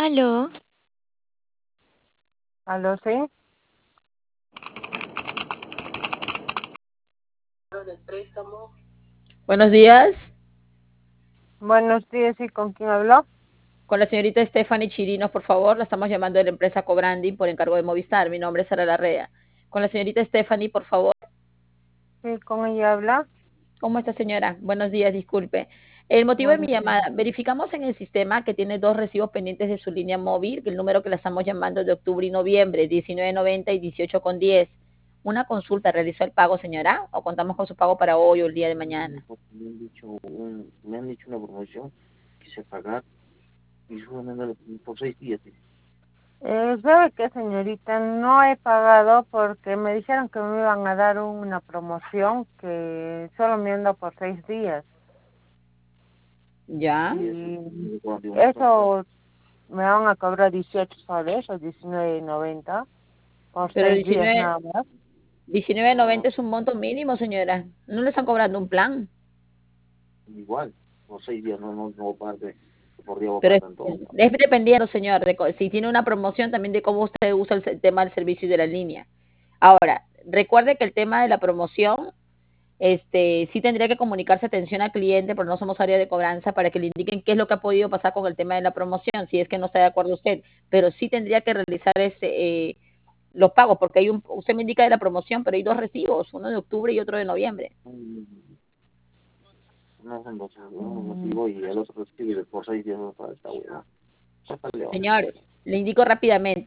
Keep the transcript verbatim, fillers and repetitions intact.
Aló, Aló, sí. Buenos días, Buenos días, ¿y con quién habló? con la señorita Stephanie Chirinos, por favor. La estamos llamando de la empresa Cobranding por encargo de Movistar. Mi nombre es Sara Larrea. Con la señorita Stephanie, por favor. Sí, con ella habla. ¿Cómo está, señora? Buenos días, disculpe. El motivo de mi Buenos días. llamada, verificamos en el sistema que tiene dos recibos pendientes de su línea móvil, que el número que la estamos llamando es de octubre y noviembre, diecinueve noventa y dieciocho con diez. Una consulta, ¿realizó el pago, señora? ¿O contamos con su pago para hoy o el día de mañana? Me han dicho, un, me han dicho una promoción, quise pagar y solamente por seis días. Eh, ¿sabe qué, señorita? No he pagado porque me dijeron que me iban a dar una promoción que solo me anda por seis días. ¿Ya? Y eso, Y me cobran de un montón. eso me van a cobrar dieciocho soles o diecinueve noventa por Pero el seis días diecinueve, nada más. diecinueve noventa es un monto mínimo, señora. No le están cobrando un plan. Igual, por seis días no, no, no voy a pagar, de- por día voy a Pero pagar es, tanto. es dependiendo, señor, de co- si tiene una promoción, también de cómo usted usa el se- tema del servicio y de la línea. Ahora, recuerde que el tema de la promoción, este, sí tendría que comunicarse atención al cliente, pero no somos área de cobranza, para que le indiquen qué es lo que ha podido pasar con el tema de la promoción, si es que no está de acuerdo usted. Pero sí tendría que realizar ese, eh, los pagos, porque hay un, usted me indica de la promoción, pero hay dos recibos, uno de octubre y otro de noviembre. Mm, No son dos, uno Mm, recibo y el otro recibe por seis días no para esta hueá. Ya está león. Señor, le indico rápidamente.